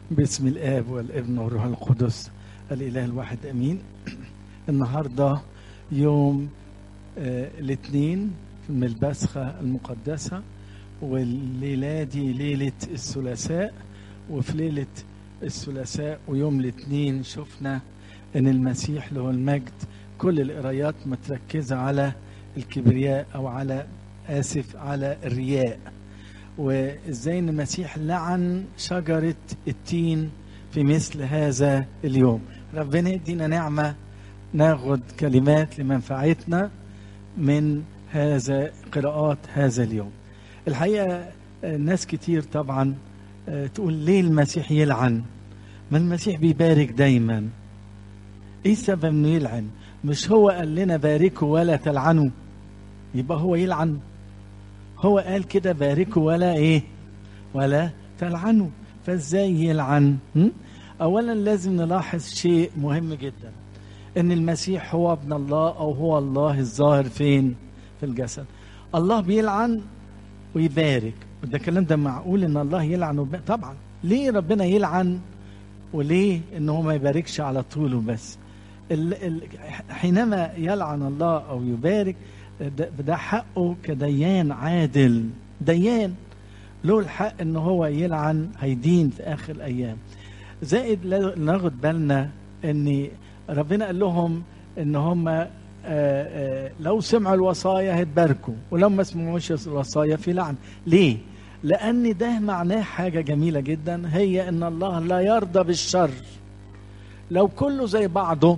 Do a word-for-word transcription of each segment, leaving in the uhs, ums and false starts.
باسم الآب والابن والروح القدس الإله الواحد أمين. النهاردة يوم آه الاثنين من البسخة المقدسة، والليلة دي ليلة الثلاثاء. وفي ليلة الثلاثاء ويوم الاثنين شفنا أن المسيح له المجد كل القرايات متركزة على الكبرياء أو على آسف على الرياء، وإزاي أن المسيح لعن شجرة التين في مثل هذا اليوم. ربنا يدينا نعمة ناخد كلمات لمنفعتنا من هذا قراءات هذا اليوم. الحقيقة ناس كتير طبعا تقول ليه المسيح يلعن؟ ما المسيح بيبارك دايما. ايه السبب انه يلعن؟ مش هو قال لنا باركوا ولا تلعنوا؟ يبقى هو يلعن؟ هو قال كده باركوا ولا ايه ولا تلعنوا، فازاي يلعن؟ اولا لازم نلاحظ شيء مهم جدا، ان المسيح هو ابن الله او هو الله الظاهر فين؟ في الجسد. الله بيلعن ويبارك، وده الكلام ده معقول ان الله يلعن ويبارك؟ طبعا. ليه ربنا يلعن وليه انه ما يباركش على طوله بس؟ ال ال حينما يلعن الله او يبارك ده, ده حقه كديان عادل، ديان له الحق ان هو يلعن، هيدين في اخر الايام. زائد ناخد بالنا ان ربنا قال لهم ان هم آآ آآ لو سمعوا الوصايا هيتباركوا، ولو ما سمعوش الوصايا في لعن. ليه؟ لان ده معناه حاجه جميله جدا، هي ان الله لا يرضى بالشر. لو كله زي بعضه،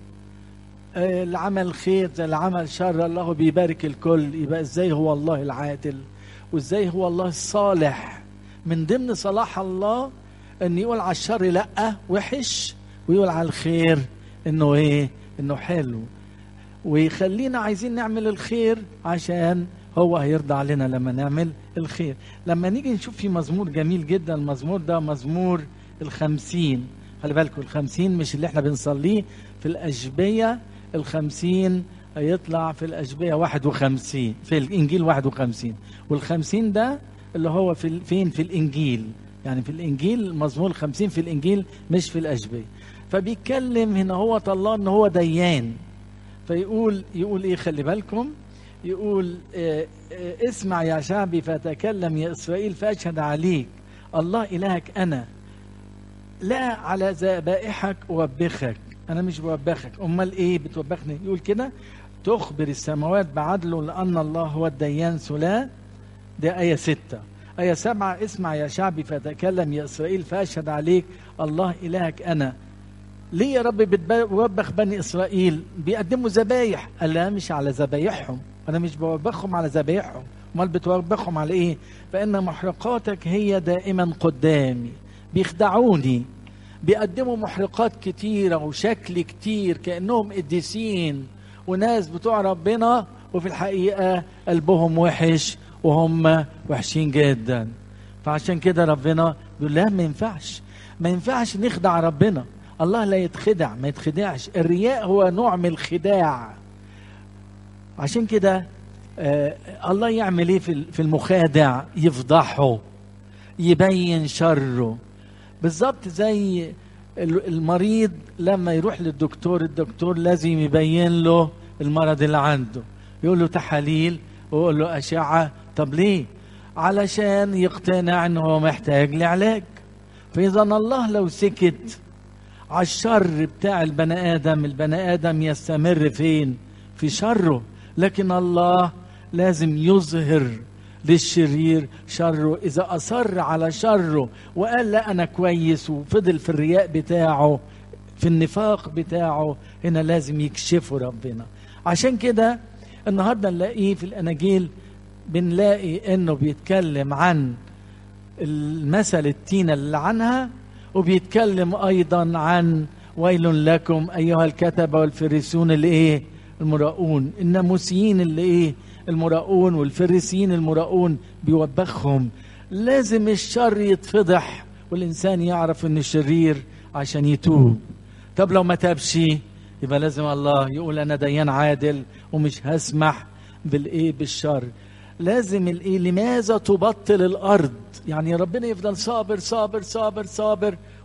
العمل خير زي العمل شر، الله بيبارك الكل، يبقى ازاي هو الله العادل؟ وازاي هو الله الصالح؟ من ضمن صلاح الله ان يقول على الشر لا وحش، ويقول على الخير انه ايه؟ انه حلو، ويخلينا عايزين نعمل الخير عشان هو هيرضى علينا لما نعمل الخير. لما نيجي نشوف في مزمور جميل جدا، المزمور ده مزمور الخمسين. خلي بالكم الخمسين مش اللي احنا بنصليه في الأشبية، الخمسين يطلع في الأشبية واحد وخمسين، في الإنجيل واحد وخمسين، والخمسين ده اللي هو في فين؟ في الإنجيل. يعني في الإنجيل مزمور الخمسين في الإنجيل مش في الأشبية. فبيتكلم هنا هو الله ان هو ديان، فيقول يقول ايه؟ خلي بالكم، يقول اه اه اسمع يا شعبي فتكلم يا إسرائيل فأشهد عليك الله إلهك أنا، لا على ذبائحك أوبخك. أنا مش بوبخك، أمال إيه بتوبخني؟ يقول كده تخبر السماوات بعدله لأن الله هو الديان ثلاث. ده آية ستة. آية سبعة اسمع يا شعبي فتكلم يا إسرائيل فأشهد عليك الله إلهك أنا. ليه يا رب بتوبخ بني إسرائيل؟ بيقدموا ذبايح. قال لا مش على ذبايحهم، أنا مش بوبخهم على ذبايحهم، أمال بتوبخهم على إيه؟ فإن محرقاتك هي دائما قدامي. بيخدعوني، بيقدموا محرقات كتيرة وشكل كتير كأنهم قديسين وناس بتوع ربنا، وفي الحقيقة قلبهم وحش وهم وحشين جدا. فعشان كده ربنا بيقول لا ما ينفعش، ما ينفعش نخدع ربنا. الله لا يتخدع، ما يتخدعش. الرياء هو نوع من الخداع. عشان كده آه الله يعمل ايه في المخادع؟ يفضحه، يبين شره. بالظبط زي المريض لما يروح للدكتور، الدكتور لازم يبين له المرض اللي عنده، يقول له تحاليل ويقول له أشعة. طب ليه؟ علشان يقتنع انه هو محتاج لعلاج. فإذا الله لو سكت على الشر بتاع البني آدم، البني آدم يستمر فين؟ في شره. لكن الله لازم يظهر للشرير شره. إذا أصر على شره وقال لا أنا كويس وفضل في الرياء بتاعه، في النفاق بتاعه، هنا لازم يكشفه ربنا. عشان كده النهاردة نلاقيه في الأناجيل، بنلاقي إنه بيتكلم عن المثل التينة اللي عنها، وبيتكلم أيضا عن ويل لكم أيها الكتبة والفريسون اللي إيه؟ المراؤون. الناموسيين اللي إيه؟ المراؤون. والفريسيين المراؤون بيوبخهم. لازم الشر يتفضح والإنسان يعرف إنه شرير عشان يتوب. طب لو ما تابش يبقى لازم الله يقول أنا ديان عادل ومش هسمح بالإيه؟ بالشر. لازم الايه، لماذا تبطل الارض؟ يعني ربنا يفضل صابر صابر صابر صابر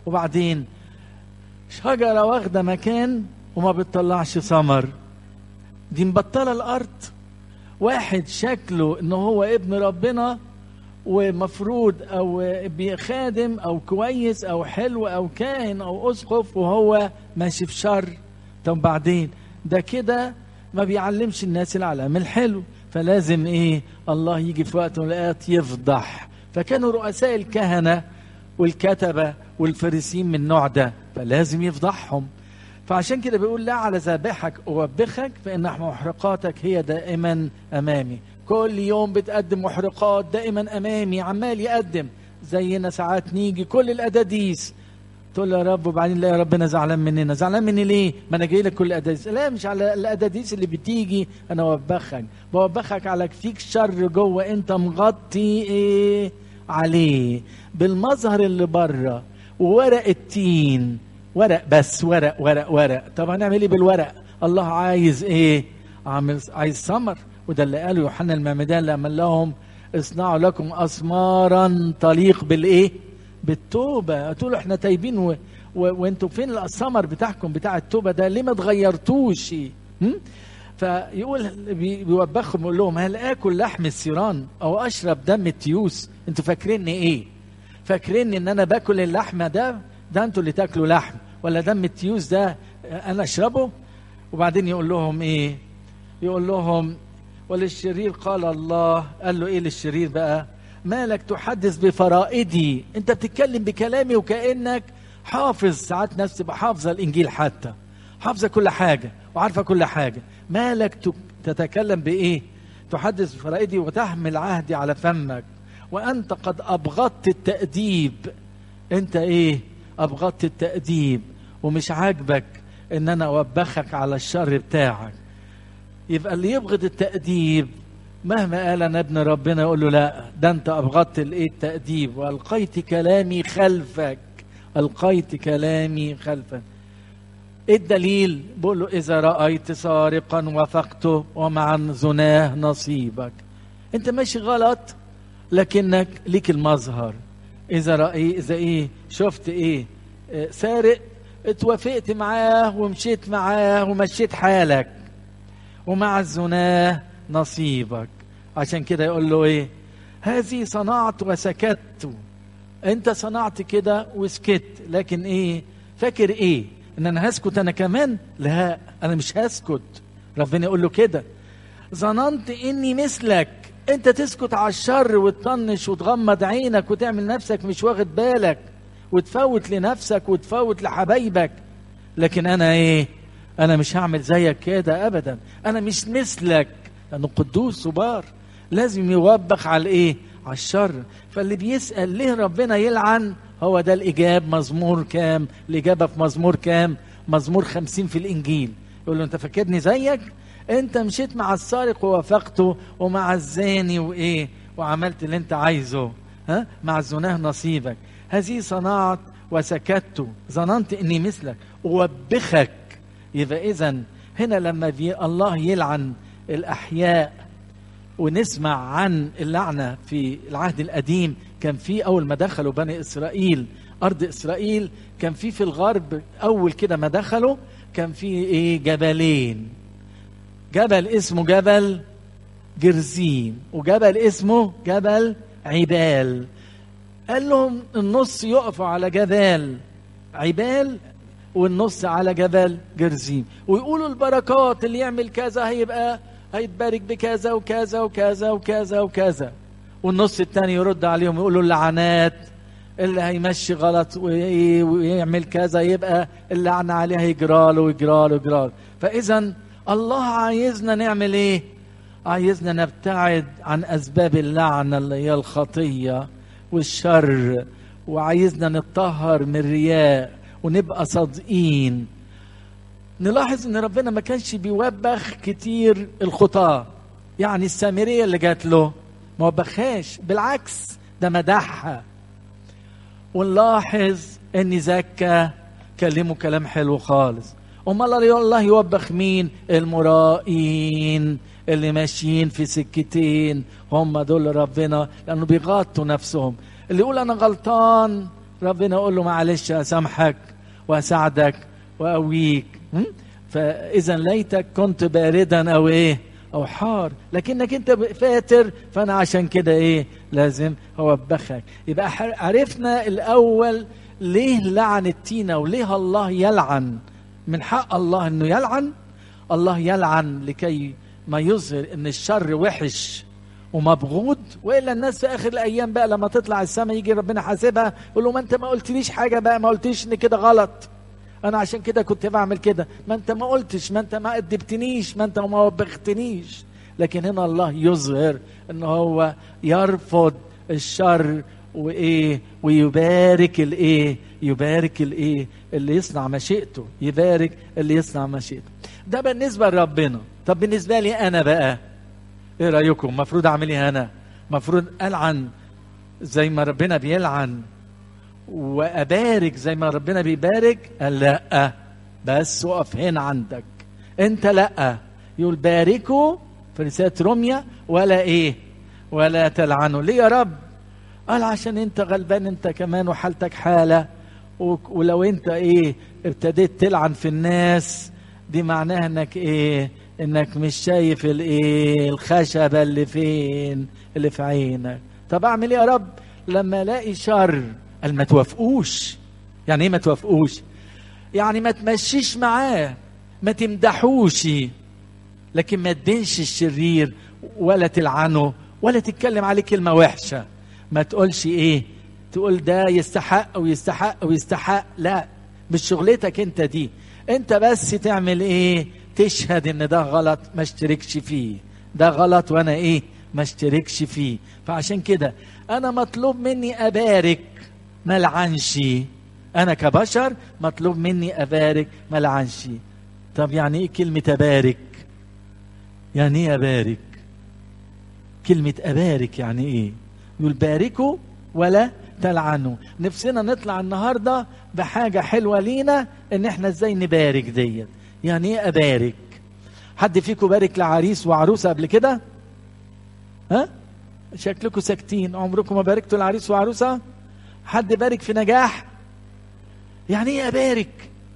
وبعدين شجرة واخدة مكان وما بتطلعش ثمر، دي مبطلة الأرض. واحد شكله إنه هو ابن ربنا ومفروض أو بيخادم أو كويس أو حلو أو كاهن أو أسقف وهو ماشي في شر. طب بعدين ده كده ما بيعلمش الناس العلام الحلو، فلازم إيه الله يجي في وقت من الأوقات يفضح. فكانوا رؤساء الكهنة والكتبة والفريسين من النوع ده، فلازم يفضحهم. فعشان كده بيقول لا على ذابحك أوبخك فإن محرقاتك هي دائما أمامي. كل يوم بتقدم محرقات دائما أمامي، عمال يقدم. زينا ساعات نيجي كل الأداديس تقول يا رب، وبعدين لا يا ربنا زعلان مننا. زعلان مني ليه؟ ما أنا جاي لك كل الأداديس. لا مش على الأداديس اللي بتيجي أنا أوبخك، بوبخك على فيك شر جوه أنت مغطي إيه عليه بالمظهر اللي بره وورق التين، ورق بس، ورق ورق ورق. طب هنعمل ايه بالورق؟ الله عايز ايه؟ عامل عايز ثمر. وده اللي قاله يوحنا المعمدان لما قال لهم اصنعوا لكم اسمارا تليق بالايه؟ بالتوبه. قلتوا له احنا تايبين و... و... وانتوا فين الثمر بتاعكم بتاع التوبه ده؟ ليه ما اتغيرتوش؟ فيقول بي... بيوبخهم يقول لهم هل اكل لحم السيران او اشرب دم التيوس؟ انتوا فاكريني ايه؟ فاكرين ان انا باكل اللحمه ده؟ ده انتوا اللي تاكلوا لحم، ولا دم التيوس ده انا اشربه؟ وبعدين يقول لهم ايه؟ يقول لهم وللشرير قال الله. قال له ايه للشرير بقى؟ مالك تحدث بفرائدي؟ انت بتتكلم بكلامي وكأنك حافظ. ساعات ناس تبقى حافظه الانجيل، حتى حافظه كل حاجه وعارفه كل حاجه. مالك تتكلم بايه؟ تحدث بفرائدي وتحمل عهدي على فمك وانت قد ابغضت التأديب. انت ايه؟ ابغضت التأديب ومش عاجبك ان انا اوبخك على الشر بتاعك. يبقى اللي يبغض التأديب مهما قال انا ابن ربنا يقول له لا، ده انت ابغضت الايه؟ التأديب. والقيت كلامي خلفك، القيت كلامي خلفك. ايه الدليل؟ بقول له اذا رأيت سارقا وثقته ومع زناه نصيبك. انت ماشي غلط لكنك ليك المظهر. اذا رأي اذا ايه شفت ايه اه سارق، اتوافقت معاه ومشيت معاه ومشيت حالك، ومع الزناه نصيبك. عشان كده يقول له ايه؟ هذه صنعت وسكت. انت صنعت كده وسكت، لكن ايه فاكر ايه؟ ان انا هسكت انا كمان؟ لا، انا مش هسكت. ربنا يقول له كده ظننت اني مثلك. انت تسكت على الشر وتطنش وتغمض عينك وتعمل نفسك مش واخد بالك وتفوت لنفسك وتفوت لحبايبك، لكن انا ايه؟ انا مش هعمل زيك كده ابدا. انا مش مثلك، لانه قدوس وبار لازم يوبخ على ايه؟ على الشر. فاللي بيسأل ليه ربنا يلعن، هو ده الإجاب. مزمور كام؟ الإجابة في مزمور كام؟ مزمور خمسين في الإنجيل. يقول له أنت فاكرني زيك؟ أنت مشيت مع السارق ووافقته ومع الزاني وإيه؟ وعملت اللي أنت عايزه. ها؟ مع الزناه نصيبك. هذه صنعت وسكت، ظننت إني مثلك أوبخك. يبقى إذن هنا لما الله يلعن الأحياء، ونسمع عن اللعنة في العهد القديم، كان في أول ما دخلوا بني إسرائيل أرض إسرائيل، كان في في الغرب أول كده ما دخلوا كان في إيه؟ جبلين. جبل اسمه جبل جرزيم، وجبل اسمه جبل عبال. قال لهم النص يقفوا على جبال عبال والنص على جبل جرزيم، ويقولوا البركات اللي يعمل كذا هيبقى هيتبارك بكذا وكذا وكذا وكذا وكذا. والنص التاني يرد عليهم يقولوا اللعنات اللي هيمشي غلط ويعمل كذا يبقى اللعنة عليه يجراله ويجراله ويجراله. فإذا الله عايزنا نعمل ايه؟ عايزنا نبتعد عن أسباب اللعنة اللي هي الخطية والشر، وعايزنا نتطهر من الرياء ونبقى صادقين. نلاحظ ان ربنا ما كانش بيوبخ كتير الخطاة. يعني السامرية اللي جات له ما وبخاش، بالعكس ده مدحها. ونلاحظ ان زكا كلمه كلام حلو خالص. امال الله يوبخ مين؟ المرائين اللي ماشيين في سكتين، هم دول ربنا، لانه بيغطوا نفسهم. اللي يقول انا غلطان ربنا يقول له معلش أسامحك وأساعدك وأقويك. فإذا ليتك كنت باردا أو إيه أو حار، لكنك أنت فاتر، فأنا عشان كده إيه لازم أوبخك. يبقى عرفنا الأول ليه لعن التينة وليه الله يلعن. من حق الله أنه يلعن. الله يلعن لكي ما يظهر أن الشر وحش ومبغوض، وإلا الناس في آخر الأيام بقى لما تطلع السماء يجي ربنا حاسبها يقول له ما أنت ما قلتليش حاجة بقى، ما قلتليش إن كده غلط، أنا عشان كده كنت بعمل كده، ما أنت ما قلتش، ما أنت ما أدبتنيش، ما أنت ما وبختنيش. لكن هنا الله يظهر أن هو يرفض الشر وإيه ويبارك الإيه يبارك الإيه اللي يصنع مشيئته، يبارك اللي يصنع مشيئته. ده بالنسبة لربنا. طب بالنسبة لي أنا بقى ايه رأيكم؟ مفروض اعمل ايه انا؟ مفروض ألعن زي ما ربنا بيلعن وأبارك زي ما ربنا بيبارك؟ قال لا، بس وقف هنا عندك انت. لا، يقول باركوا في رسالة روميا ولا ايه ولا تلعنوا. ليه يا رب؟ قال عشان انت غلبان انت كمان وحالتك حالة، ولو انت ايه ابتديت تلعن في الناس دي معناها انك ايه انك مش شايف الايه الخشبة اللي فين اللي في عينك. طب اعمل ايه يا رب لما الاقي شر؟ قال ما توافقوش. يعني ايه ما توافقوش؟ يعني ما تمشيش معاه، ما تمدحوش، لكن ما تدينش الشرير ولا تلعنه ولا تتكلم عليه كلمة وحشة. ما تقولش ايه تقول ده يستحق ويستحق ويستحق، لا، مش شغلتك انت دي. انت بس تعمل ايه؟ تشهد ان ده غلط ما اشتركش فيه، ده غلط وانا ايه ما اشتركش فيه. فعشان كده انا مطلوب مني ابارك ما لعنش. انا كبشر مطلوب مني ابارك ما لعنش. طب يعني ايه كلمة ابارك؟ يعني ايه ابارك؟ كلمة ابارك يعني ايه؟ يقول باركوا ولا تلعنوا. نفسنا نطلع النهاردة بحاجة حلوة لينا ان احنا ازاي نبارك ديت. يعني ايه ابارك؟ حد فيكم بارك لعريس وعروسة قبل كده؟ ها؟ شكلكم ساكتين. عمركم ما باركتوا لعريس وعروسة؟ حد بارك في نجاح؟ يعني ايه ابارك؟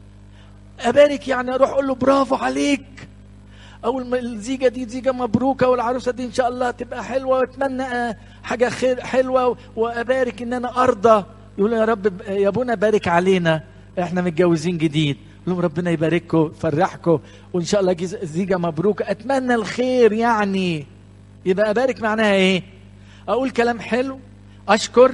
ابارك يعني اروح اقول له برافو عليك، اول ما الزيجه دي زيجه مبروكه والعروسه دي ان شاء الله تبقى حلوه، واتمنى حاجه خير حلوه، وابارك ان انا ارضى. يقول يا رب يا ابونا بارك علينا احنا متجوزين جديد. يقول لهم ربنا يبارككم يفرحكم وان شاء الله زيجه مبروكه، اتمنى الخير. يعني يبقى ابارك معناها ايه؟ اقول كلام حلو، اشكر،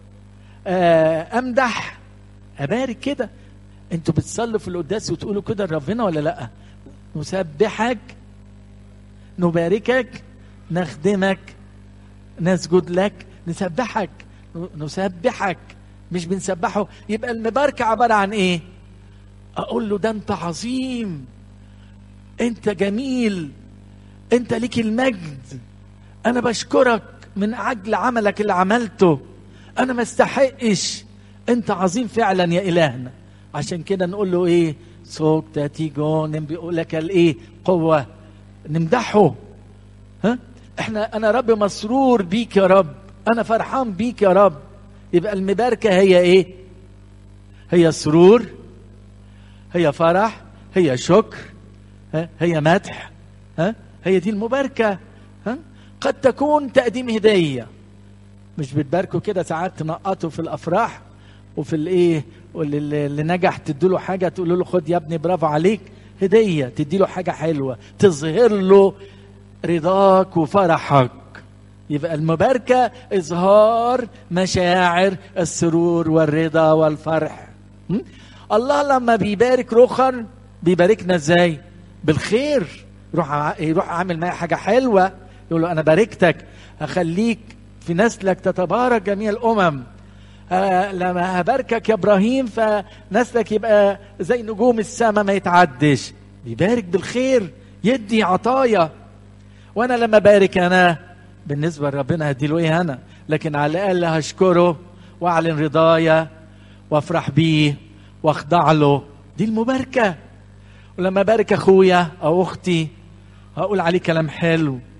امدح، ابارك كده. انتوا بتصلوا في القداس وتقولوا كده لربنا ولا لا؟ نسبحك، نباركك، نخدمك، نسجد لك، نسبحك، نسبحك، مش بنسبحه. يبقى المباركة عبارة عن ايه؟ اقول له ده انت عظيم، انت جميل، انت ليك المجد، انا بشكرك من اجل عملك اللي عملته، انا ما استحقش، انت عظيم فعلا يا الهنا. عشان كده نقول له ايه؟ صوت تاتيجون بيقول لك الايه قوه، نمدحه. ها احنا انا رب مسرور بيك يا رب، انا فرحان بيك يا رب. يبقى المباركه هي ايه؟ هي سرور، هي فرح، هي شكر، ها؟ هي مدح، ها؟ هي دي المباركه. ها؟ قد تكون تقديم هديه. مش بتباركوا كده ساعات تنقطوا في الافراح وفي الايه واللي اللي نجح تديله حاجه تقول له خد يا ابني برافو عليك، هديه، تدي له حاجه حلوه تظهر له رضاك وفرحك. يبقى المباركه اظهار مشاعر السرور والرضا والفرح. م? الله لما بيبارك رخر بيباركنا ازاي؟ بالخير. يروح يروح عامل معايا حاجه حلوه، يقول له انا باركتك، هخليك في نسلك تتبارك جميع الامم. آه لما هباركك يا ابراهيم فنسلك يبقى زي نجوم السماء ما يتعدش. بيبارك بالخير، يدي عطايا. وانا لما بارك انا بالنسبه لربنا هديله ايه انا؟ لكن على الاقل هشكره واعلن رضايا وافرح بيه واخضع له. دي المباركه. ولما بارك اخويا او اختي هقول عليه كلام حلو،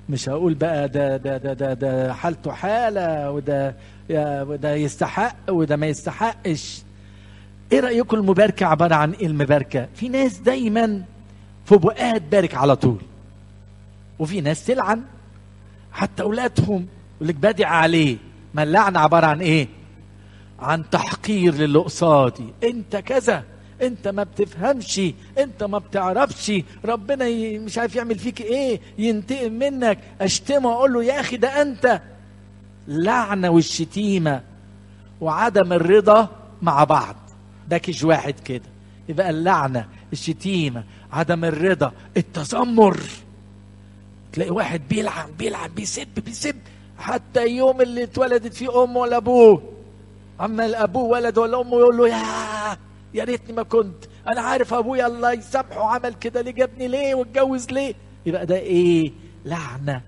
مش هقول بقى ده ده ده ده, ده حالته حالة وده وده يستحق وده ما يستحقش. ايه رأيكم المباركة عبارة عن ايه؟ المباركة في ناس دايما في بقها تبارك على طول، وفي ناس تلعن حتى اولادهم يقول لك بادع عليه. ما اللعنة عبارة عن ايه؟ عن تحقير للي قصادي. انت كذا، انت ما بتفهمش، انت ما بتعرفش، ربنا ي... مش عارف يعمل فيك ايه، ينتقم منك. اشتمه اقول له يا اخي ده انت. لعنة والشتيمة وعدم الرضا مع بعض باكج واحد كده. يبقى اللعنة، الشتيمة، عدم الرضا، التذمر. تلاقي واحد بيلعن بيلعن بيسب بيسب حتى يوم اللي اتولدت فيه امه ولا ابوه، اما الابوه ولد ولا امه يقول له يا يا ريتني ما كنت، انا عارف ابويا الله يسامحه عمل كده ليه، جابني ليه واتجوز ليه. يبقى ده ايه؟ لعنة.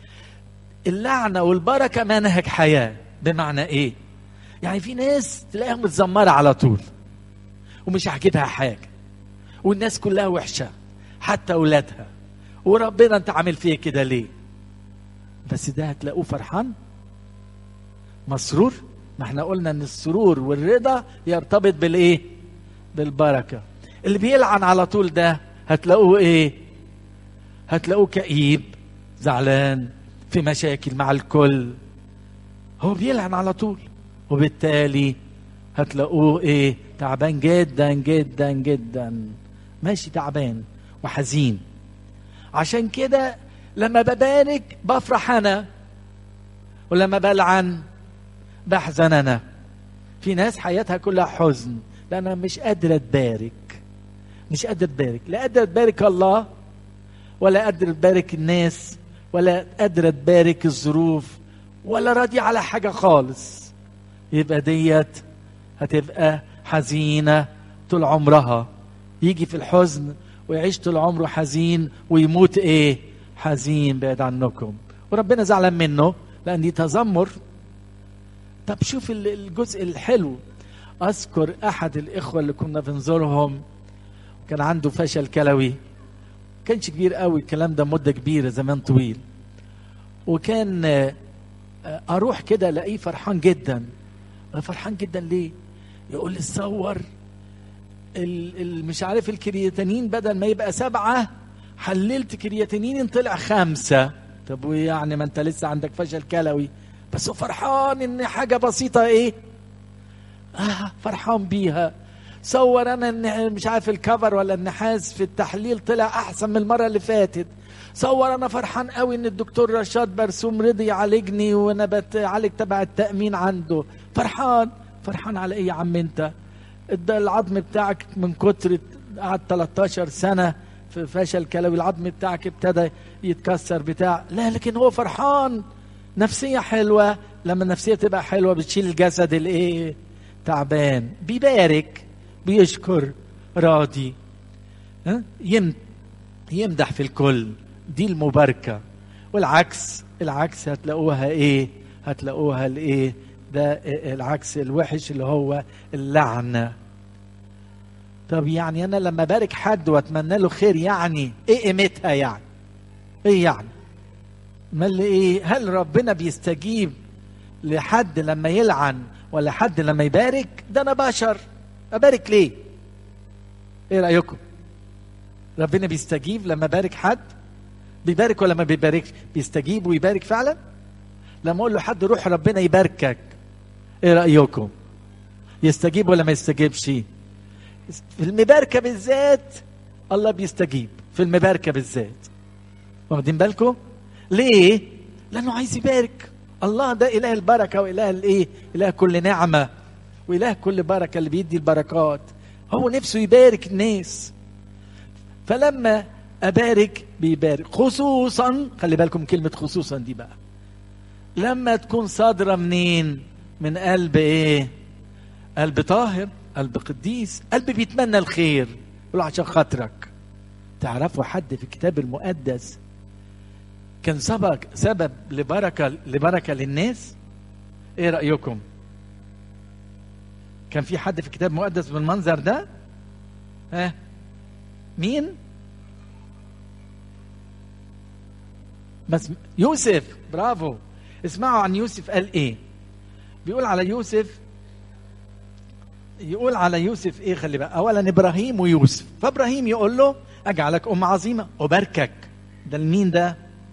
اللعنة والبركة منهج حياة. بمعنى ايه؟ يعني في ناس تلاقيها متذمرة على طول ومش عاجبها حاجة، والناس كلها وحشة حتى اولادها، وربنا انت عامل فيه كده ليه؟ بس ده هتلاقوه فرحان مسرور. ما احنا قلنا ان السرور والرضا يرتبط بالايه؟ بالبركة. اللي بيلعن على طول ده هتلاقوه ايه؟ هتلاقوه كئيب، زعلان، في مشاكل مع الكل، هو بيلعن على طول، وبالتالي هتلاقوه ايه؟ تعبان جدا جدا جدا، ماشي تعبان وحزين. عشان كده لما ببارك بفرح انا، ولما بلعن بحزن انا. في ناس حياتها كلها حزن لانها مش قادره تبارك، مش قادره تبارك، لا قادره تبارك الله، ولا قادره تبارك الناس، ولا قادره تبارك الظروف، ولا راضيه على حاجه خالص. يبقى ديت هتبقى حزينه طول عمرها، يجي في الحزن ويعيش طول عمره حزين ويموت ايه؟ حزين بعيد عنكم، وربنا زعلان منه لان دي تذمر. طب شوف الجزء الحلو. اذكر احد الاخوه اللي كنا بنزورهم كان عنده فشل كلوي، كانش كبير قوي الكلام ده، مده كبيره زمان طويل، وكان اروح كده الاقيه فرحان جدا. فرحان جدا ليه؟ يقول لي تصور مش عارف الكرياتينين بدل ما يبقى سبعة حللت كرياتينين طلع خمسة. طب ويعني ما انت لسه عندك فشل كلوي، بس هو فرحان ان حاجة بسيطة ايه؟ اه فرحان بيها. صور انا ان مش عارف الكفر ولا النحاس في التحليل طلع احسن من المرة اللي فاتت. صور انا فرحان قوي ان الدكتور رشاد برسوم رضي يعالجني وانا بتعالج تبع التأمين عنده. فرحان. فرحان على ايه يا عم انت؟ العظم بتاعك من كتر قعد تلتاشر سنة في فشل كلوي، العظم بتاعك ابتدى يتكسر بتاع، لا لكن هو فرحان. نفسية حلوة، لما النفسية تبقى حلوة بتشيل الجسد الايه؟ تعبان. بيبارك، بيشكر، راضي، ها؟ يمدح في الكل، دي المباركة. والعكس، العكس هتلاقوها ايه؟ هتلاقوها الايه؟ ده العكس الوحش اللي هو اللعنة. طب يعني انا لما بارك حد واتمنى له خير يعني ايه قيمتها؟ يعني ايه يعني؟ ما اللي ايه؟ هل ربنا بيستجيب لحد لما يلعن ولا حد لما يبارك؟ ده انا بشر، ابارك ليه؟ ايه رأيكم؟ ربنا بيستجيب لما بارك حد؟ بيبارك ولا ما بيباركش؟ بيستجيب ويبارك فعلا. لما اقول له حد روح ربنا يباركك، ايه رأيكم؟ يستجيب ولا ما يستجيبش؟ في المباركة بالذات الله بيستجيب، في المباركة بالذات. واخدين بالكم؟ ليه؟ لانه عايز يبارك. الله ده اله البركة واله الايه؟ اله كل نعمة واله كل بركة، اللي بيدي البركات. هو نفسه يبارك الناس، فلما ابارك بيبارك. خصوصا خلي بالكم كلمة خصوصا دي بقى لما تكون صادرة منين؟ من قلب ايه؟ قلب طاهر، قلب قديس، قلب بيتمنى الخير، يقول عشان خاطرك. تعرفوا حد في الكتاب المقدس كان سبب سبب لبركة لبركة للناس؟ ايه رأيكم؟ كان في حد في الكتاب المقدس بالمنظر ده؟ ها؟ مين؟ بس يوسف، برافو. اسمعوا عن يوسف قال ايه. بيقول على يوسف، يقول على يوسف ايه، خلي بقى. اولا ابراهيم ويوسف. فابراهيم يقول له اجعلك ام عظيمه وباركك. ده لمين ده؟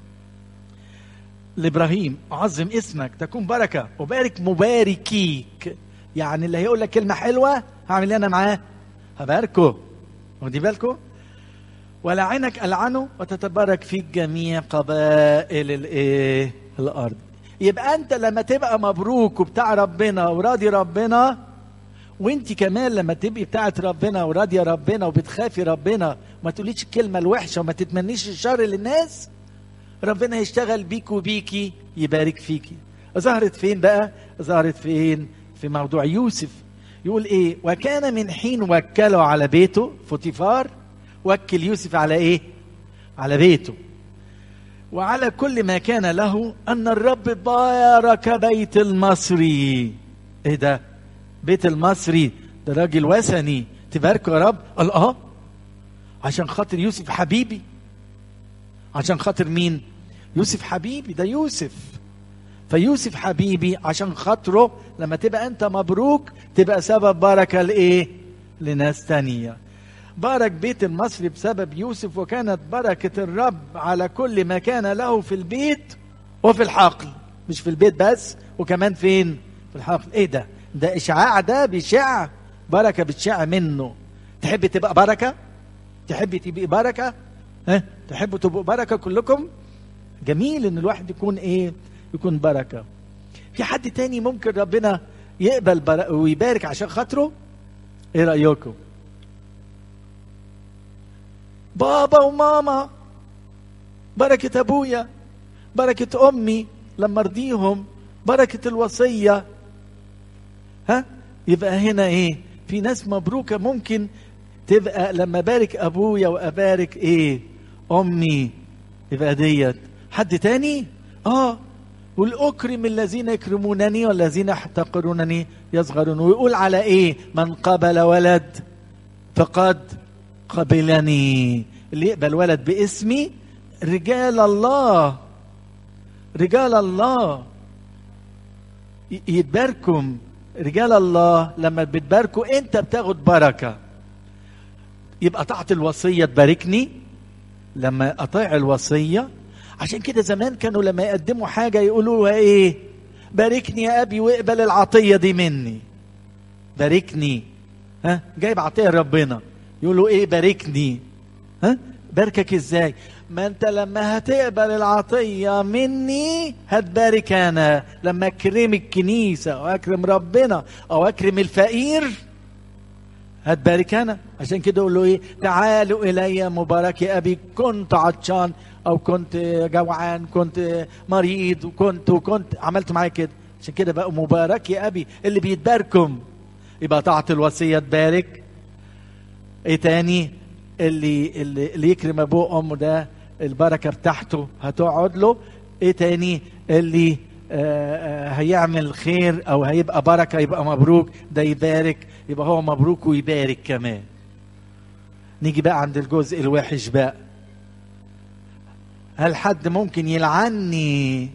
لابراهيم. اعظم اسمك تكون بركه، وبارك مباركيك. يعني اللي هيقول لك كلمه حلوه هعمل انا معاه، هباركه. واخدين بالكم؟ ولعنك العنه وتتبارك فيك جميع قبائل الايه الارض. يبقى انت لما تبقى مبروك وبتاع ربنا وراضي ربنا، وانت كمان لما تبقي بتاعت ربنا وراضيه ربنا وبتخافي ربنا وما تقوليش الكلمه الوحشه وما تتمنيش الشر للناس، ربنا يشتغل بيك وبيكي، يبارك فيكي. ظهرت فين بقى؟ ظهرت فين؟ في موضوع يوسف. يقول ايه؟ وكان من حين وكله على بيته فوتيفار، وكل يوسف على ايه؟ على بيته وعلى كل ما كان له، ان الرب بارك بيت المصري. ايه ده؟ بيت المصري ده راجل وثني، تباركه يا رب؟ قال اه، عشان خاطر يوسف حبيبي. عشان خاطر مين؟ يوسف حبيبي، ده يوسف. فيوسف حبيبي عشان خاطره لما تبقى انت مبروك تبقى سبب بركة لايه؟ لناس تانية. بارك بيت المصري بسبب يوسف، وكانت بركة الرب على كل ما كان له في البيت وفي الحقل. مش في البيت بس، وكمان فين؟ في الحقل. ايه ده؟ ده اشعاع، ده بيشع بركة، بتشع منه. تحب تبقى بركة؟ تحب تبقى بركة؟ ها؟ تحبوا تبقوا بركة كلكم؟ جميل ان الواحد يكون ايه؟ يكون بركة. في حد تاني ممكن ربنا يقبل بر... ويبارك عشان خاطره؟ ايه رأيكم؟ بابا وماما، بركة ابويا، بركة امي لما ارضيهم، بركة الوصية. ها؟ يبقى هنا ايه؟ في ناس مبروكة ممكن تبقى لما بارك ابويا وابارك ايه؟ امي، يبقى ديت. حد تاني؟ اه، والاكرم الذين يكرمونني والذين يحتقرونني يصغرون. ويقول على ايه؟ من قبل ولد فقد قبلني. اللي يقبل ولد باسمي رجال الله، رجال الله يتباركم. رجال الله لما بتباركوا انت بتاخد بركة. يبقى طاعة الوصية تباركني لما اطيع الوصية. عشان كده زمان كانوا لما يقدموا حاجة يقولوا ايه؟ باركني يا ابي واقبل العطية دي مني. باركني. ها؟ جايب عطية ربنا، يقولوا ايه؟ باركني. ها؟ باركك ازاي؟ ما انت لما هتقبل العطية مني هتبارك انا. لما اكرم الكنيسة او اكرم ربنا او اكرم الفقير هتبارك انا. عشان كده يقول له ايه؟ تعالوا الي مبارك يا ابي، كنت عطشان او كنت جوعان، كنت مريض، وكنت وكنت عملت معايا كده. عشان كده بقى مبارك يا ابي اللي بيتباركم. يبقى طاعة الوصية تبارك. ايه تاني؟ اللي اللي, اللي يكرم ابوه وامه ده البركة بتاعته هتقعد له. ايه تاني؟ اللي آآ آآ هيعمل خير او هيبقى بركة يبقى مبروك، ده يبارك، يبقى هو مبروك ويبارك كمان. نيجي بقى عند الجزء الوحش بقى. هل حد ممكن يلعني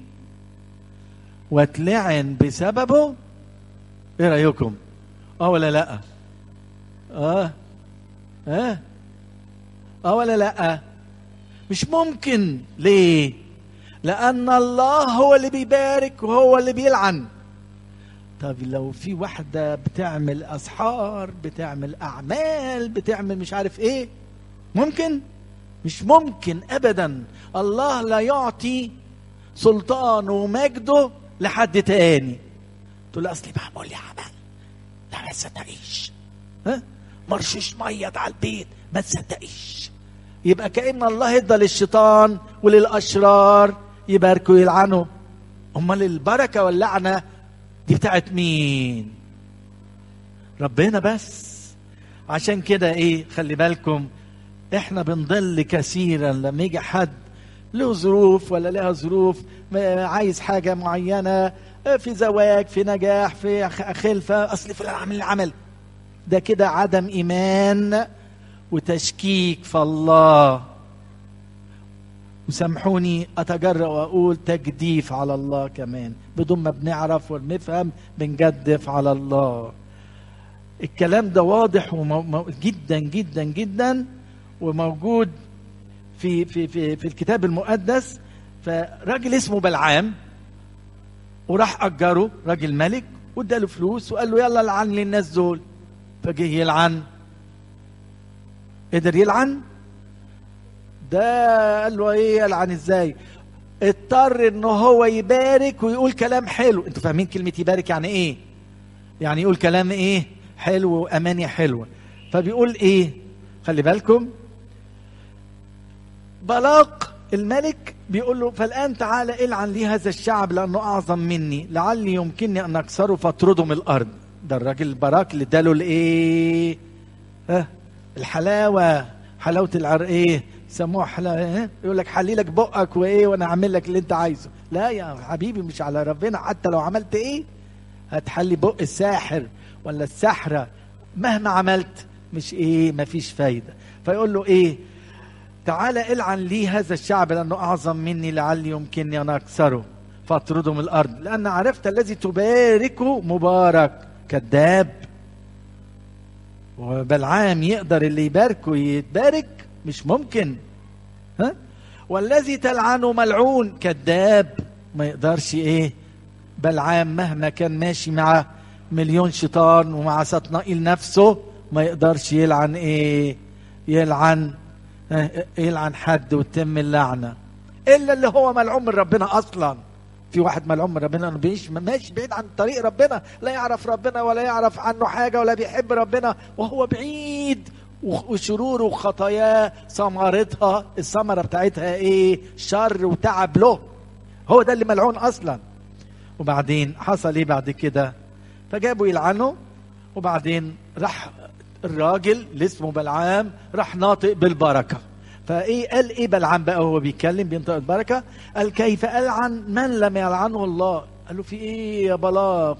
واتلعن بسببه؟ ايه رأيكم؟ اه ولا لا؟ اه اه اه ولا لا؟ مش ممكن. ليه؟ لأن الله هو اللي بيبارك وهو اللي بيلعن. طب لو في واحدة بتعمل أسحار، بتعمل أعمال، بتعمل مش عارف إيه، ممكن؟ مش ممكن أبدا. الله لا يعطي سلطانه ومجده لحد تاني. تقول له أصلي معمول لي عمل، لا ما تصدقيش. ها؟ مرشش مية على البيت، ما تصدقيش. يبقى كأن الله ادى للشيطان وللأشرار يباركوا ويلعنوا. امال البركة واللعنة دي بتاعت مين؟ ربنا بس. عشان كده ايه؟ خلي بالكم، احنا بنضل كثيرا لما يجي حد له ظروف ولا لها ظروف، عايز حاجة معينة في زواج، في نجاح، في خلفة، اصل فلان عمل العمل ده. كده عدم ايمان وتشكيك في الله. وسامحوني اتجرأ واقول تجديف على الله كمان، بدون ما بنعرف ونفهم بنجدف على الله. الكلام ده واضح ومو... جدا جدا جدا وموجود في في في في الكتاب المقدس. فراجل اسمه بلعام وراح اجره راجل ملك واداله فلوس وقال له يلا لعن لي الناس دول. فجه يلعن، قدر يلعن ده؟ قال له ايه يلعن ازاي؟ اضطر ان هو يبارك ويقول كلام حلو. انتوا فاهمين كلمة يبارك يعني ايه؟ يعني يقول كلام ايه حلو واماني حلوة. فبيقول ايه؟ خلي بالكم، بلاق الملك بيقول له فالآن تعالى العن لي هذا الشعب لأنه أعظم مني، لعلي يمكنني أن أكسره فاطرده من الأرض. ده الراجل البراك اللي اداله الإيه؟ ها الحلاوة، حلاوة العر إيه؟ يسموها حلاوة إيه؟ يقول لك حلي لك بقك وإيه وأنا أعمل لك اللي أنت عايزه. لا يا حبيبي، مش على ربنا. حتى لو عملت إيه هتحلي بق الساحر ولا السحرة مهما عملت مش إيه، مفيش فايدة. فيقول له إيه؟ تعالى العن لي هذا الشعب لأنه أعظم مني، لعلي يمكنني أن أكسره فاطرده من الأرض، لأن عرفت الذي تباركه مبارك. كذاب. وبلعام يقدر اللي يباركه يتبارك؟ مش ممكن. ها؟ والذي تلعنه ملعون. كذاب. ما يقدرش ايه بلعام مهما كان ماشي مع مليون شيطان ومع سطنائيل نفسه ما يقدرش يلعن ايه يلعن يلعن حد وتم اللعنة إلا اللي هو ملعون من ربنا أصلا. في واحد ملعون من ربنا أنه بيش ماشي بعيد عن طريق ربنا، لا يعرف ربنا ولا يعرف عنه حاجة ولا بيحب ربنا وهو بعيد، وشروره وخطاياه ثمرتها الثمرة بتاعتها إيه؟ شر وتعب له. هو ده اللي ملعون أصلا. وبعدين حصل إيه بعد كده؟ فجابوا يلعنه، وبعدين راح الراجل اللي اسمه بلعام راح ناطق بالبركة. فايه قال ايه بلعام بقى وهو بيتكلم بينطق البركة؟ قال كيف ألعن من لم يلعنه الله؟ قال له في ايه يا بلاق؟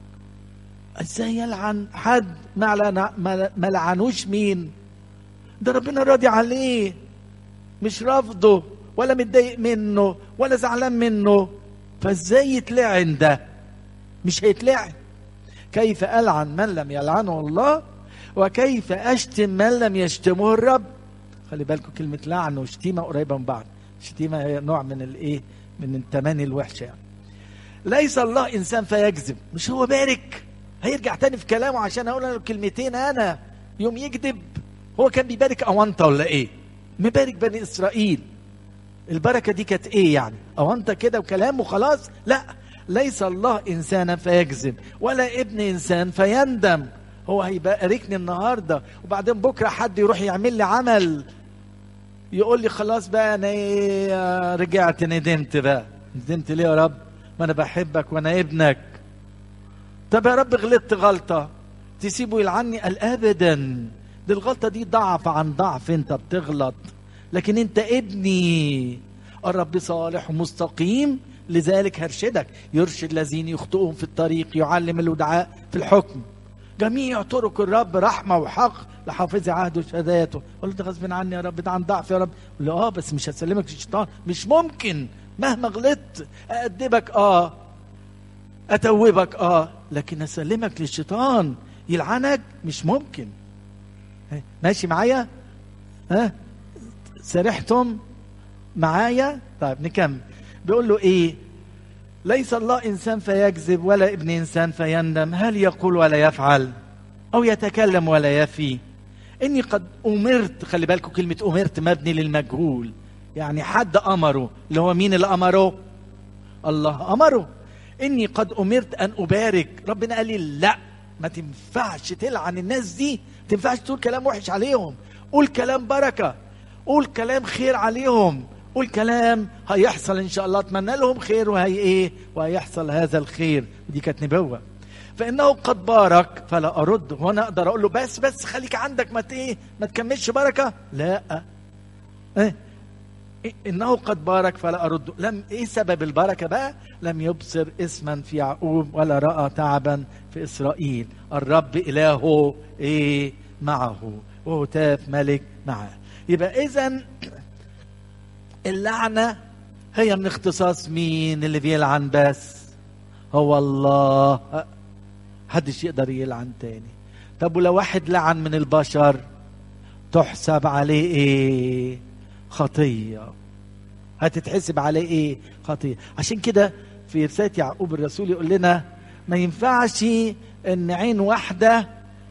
ازاي يلعن حد ما ما لعنوش؟ مين ده؟ ربنا راضي عليه، مش رافضه ولا متضايق منه ولا زعلان منه، فازاي يتلعن ده؟ مش هيتلعن. كيف ألعن من لم يلعنه الله؟ وكيف أشتم من لم يشتمه الرب؟ خلي بالكم كلمة لعن وشتيمة قريبة من بعض. شتيمة هي نوع من الايه من التماني الوحشة يعني. ليس الله إنسان فيكذب. مش هو بارك هيرجع تاني في كلامه عشان أقول له كلمتين أنا يوم يكذب؟ هو كان بيبارك أونطة ولا إيه؟ مبارك بني إسرائيل. البركة دي كانت إيه يعني؟ أونطة كده وكلام وخلاص؟ لا، ليس الله إنسانا فيكذب ولا ابن إنسان فيندم. هو هيباركني النهارده وبعدين بكره حد يروح يعمل لي عمل يقول لي خلاص بقى انا رجعت ندمت. بقى ندمت ليه يا رب؟ ما انا بحبك وانا ابنك. طب يا رب غلطت غلطه تسيبه يلعني؟ قال ابدا، دي الغلطه دي ضعف عن ضعف، انت بتغلط لكن انت ابني. الرب صالح ومستقيم لذلك هرشدك، يرشد الذين يخطئون في الطريق، يعلم الودعاء في الحكم. جميع طرق الرب رحمه وحق لحافظ عهده وشهاداته. قلت ده غصب عني يا رب، ده عن ضعف يا رب. قل له اه بس مش هسلمك للشيطان، مش ممكن. مهما غلطت أأدبك اه أتوبك اه لكن أسلمك للشيطان يلعنك مش ممكن. ماشي معايا؟ ها سرحتم معايا؟ طيب نكمل. بيقول له ايه؟ ليس الله إنسان فيكذب ولا ابن إنسان فيندم. هل يقول ولا يفعل أو يتكلم ولا يفي؟ إني قد أمرت. خلي بالكم كلمة أمرت مبني للمجهول، يعني حد أمره. اللي هو مين اللي أمره؟ الله أمره. إني قد أمرت أن أبارك. ربنا قال لي لا، ما تنفعش تلعن الناس دي، ما تنفعش تقول كلام وحش عليهم. قول كلام بركة، قول كلام خير عليهم، قول كلام هيحصل ان شاء الله. اتمنى لهم خير وهي ايه وهيحصل هذا الخير. دي كانت نبوه. فانه قد بارك فلا ارد. وانا اقدر اقول له بس بس خليك عندك ما ايه ما تكملش بركه؟ لا. إيه؟ انه قد بارك فلا ارد. لم ايه سبب البركه بقى؟ لم يبصر اسما في يعقوب ولا راى تعبا في اسرائيل. الرب الهه ايه معه وهتاف ملك معه. يبقى اذا اللعنة هي من اختصاص مين اللي بيلعن؟ بس هو الله، محدش يقدر يلعن تاني. طب ولو واحد لعن من البشر تحسب عليه ايه؟ خطية. هتتحسب عليه ايه؟ خطية. عشان كده في رسالة يعقوب الرسول يقول لنا ما ينفعش ان عين واحدة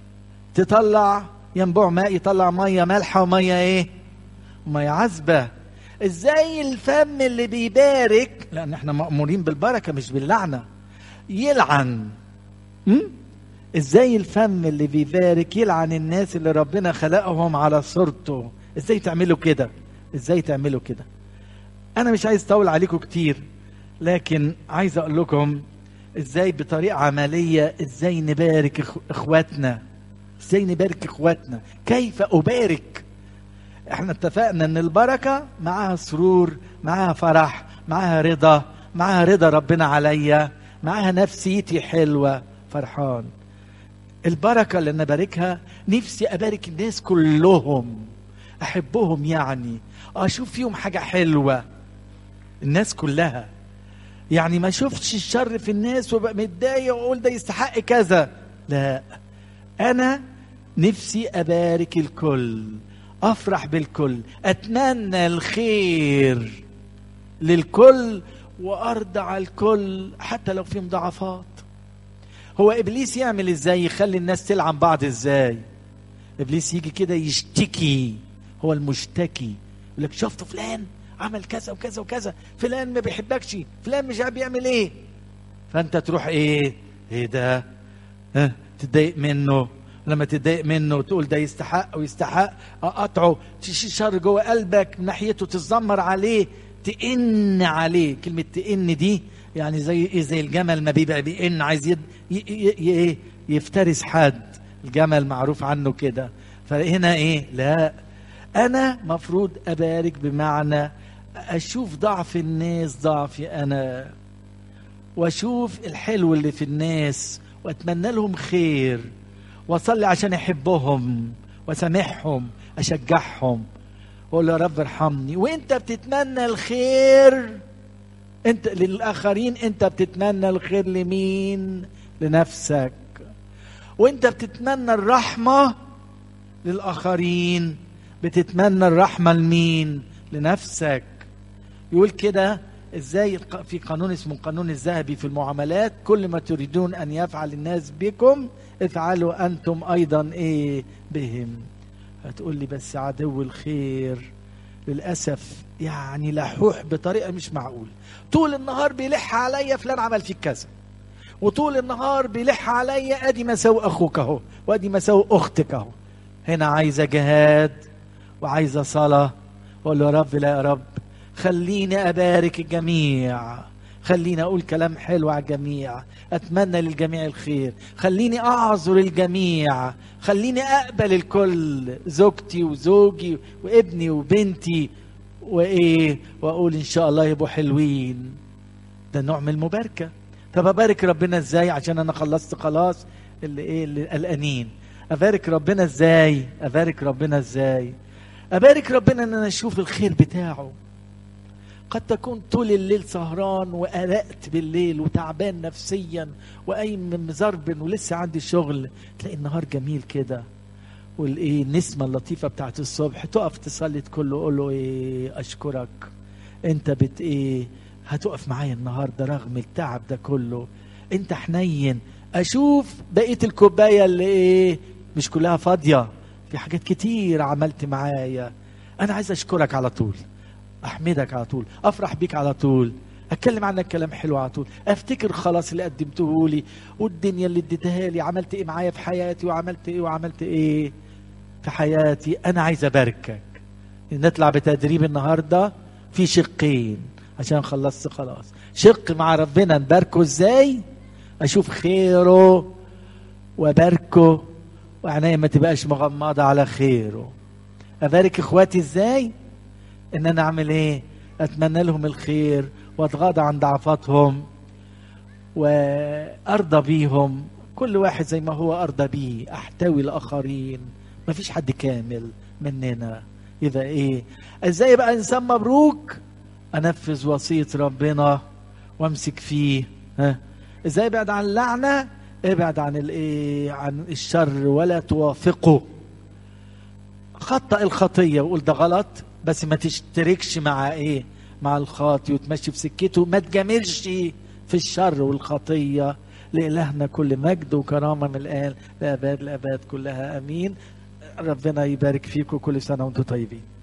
تطلع ينبوع ماء، يطلع مية مالحة ومية ايه؟ مية عذبة. ازاي الفم اللي بيبارك، لان احنا مأمورين بالبركة مش باللعنة، يلعن؟ م? ازاي الفم اللي بيبارك يلعن الناس اللي ربنا خلقهم على صورته؟ ازاي تعملوا كده؟ ازاي تعملوا كده؟ انا مش عايز اطول عليكم كتير، لكن عايز اقول لكم ازاي بطريقة عملية ازاي نبارك اخواتنا. ازاي نبارك اخواتنا؟ كيف ابارك؟ احنا اتفقنا ان البركة معاها سرور، معاها فرح، معاها رضا، معاها رضا ربنا عليا، معاها نفسيتي حلوة فرحان. البركة اللي انا باركها نفسي ابارك الناس كلهم، احبهم، يعني اشوف فيهم حاجة حلوة الناس كلها، يعني ما اشوفش الشر في الناس وابقى متضايق واقول ده يستحق كذا. لا، انا نفسي ابارك الكل، افرح بالكل، اتمنى الخير للكل وارضى على الكل حتى لو في مضاعفات. هو ابليس يعمل ازاي؟ يخلي الناس تلعن بعض ازاي؟ ابليس يجي كده يشتكي، هو المشتكي، يقول لك شفتوا فلان عمل كذا وكذا وكذا، فلان ما بيحبكش، فلان مش عارف بيعمل ايه، فانت تروح ايه؟ ايه ده؟ ها، تتضايق منه. لما تتضايق منه تقول ده يستحق ويستحق، اقطعه، تشيل شر جوه قلبك من ناحيته، تتذمر عليه، تئن عليه. كلمة تئن دي يعني زي ايه؟ زي الجمل ما بيبقى بيئن، عايز يد ي... ي... ي... يفترس حد، الجمل معروف عنه كده. فهنا ايه؟ لا، انا مفروض ابارك بمعنى اشوف ضعف الناس ضعفي انا، واشوف الحلو اللي في الناس واتمنى لهم خير، واصلي عشان احبهم واسامحهم، اشجعهم، واقول يا رب ارحمني. وانت بتتمنى الخير انت للاخرين، انت بتتمنى الخير لمين؟ لنفسك. وانت بتتمنى الرحمة للاخرين، بتتمنى الرحمة لمين؟ لنفسك. يقول كده ازاي في قانون اسمه القانون الذهبي في المعاملات: كل ما تريدون ان يفعل الناس بكم افعلوا انتم ايضا ايه بهم. هتقول لي بس عدو الخير للاسف يعني لحوح بطريقه مش معقول، طول النهار بيلح عليا فلان عمل فيك كذا، وطول النهار بيلح عليا ادي مساوئ اخوك اهو، وادي مساوئ اختك اهو. هنا عايزه جهاد وعايزه صلاه، واقول يا رب لا يا رب خليني أبارك الجميع، خليني أقول كلام حلو على الجميع، أتمنى للجميع الخير، خليني أعذر الجميع، خليني أقبل الكل، زوجتي وزوجي وابني وبنتي وإيه، وأقول إن شاء الله يبقوا حلوين. ده نوع من المباركة. طب أبارك ربنا إزاي عشان أنا خلصت خلاص اللي إيه اللي قلقانين؟ أبارك ربنا إزاي؟ أبارك ربنا إزاي؟ أبارك ربنا إن أنا أشوف الخير بتاعه. قد تكون طول الليل سهران وقلقت بالليل وتعبان نفسيا وقايم مزربن ولسه عندي شغل، تلاقي النهار جميل كده والايه النسمه اللطيفه بتاعت الصبح، تقف تصلي تقول له قول له ايه اشكرك انت بت ايه هتقف معايا النهارده رغم التعب ده كله، انت حنين. اشوف بقيه الكوبايه اللي ايه مش كلها فاضيه، في حاجات كتير عملت معايا، انا عايز اشكرك على طول، احمدك على طول، افرح بيك على طول، اتكلم عنك كلام حلو على طول، افتكر خلاص اللي قدمته لي والدنيا اللي اديتها لي، عملت ايه معايا في حياتي وعملت ايه وعملت ايه في حياتي. انا عايز اباركك. نطلع بتدريب النهارده في شقين عشان خلصت خلاص. شق مع ربنا نباركه ازاي؟ اشوف خيره واباركه وعناية ما تبقاش مغمضه على خيره. ابارك اخواتي ازاي؟ ان انا اعمل ايه؟ اتمنى لهم الخير واتغاضى عن ضعفاتهم وارضى بيهم، كل واحد زي ما هو ارضى بيه، احتوي الاخرين، مفيش حد كامل مننا. يبقى ايه؟ ازاي بقى انسان مبروك؟ انفذ وصية ربنا وامسك فيه. ها ازاي ابعد عن اللعنة؟ ابعد عن الايه، عن الشر ولا توافقه. خطأ الخطية وقول ده غلط، بس ما تشتركش مع ايه، مع الخاطي وتمشي في سكته. ما تجاملش في الشر والخطية. لإلهنا كل مجد وكرامة من الآن لأباد الأباد كلها، أمين. ربنا يبارك فيكم، كل سنة وانتم طيبين.